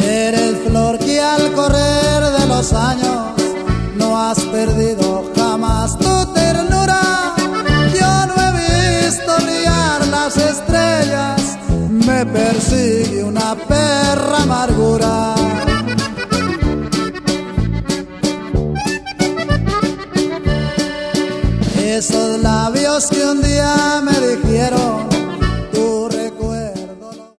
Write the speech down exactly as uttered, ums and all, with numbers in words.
Eres flor que al correr de los años no has perdido jamás tu ternura. Yo no he visto brillar las estrellas, me persigue una perra amargura. Esos labios que un día me dijeron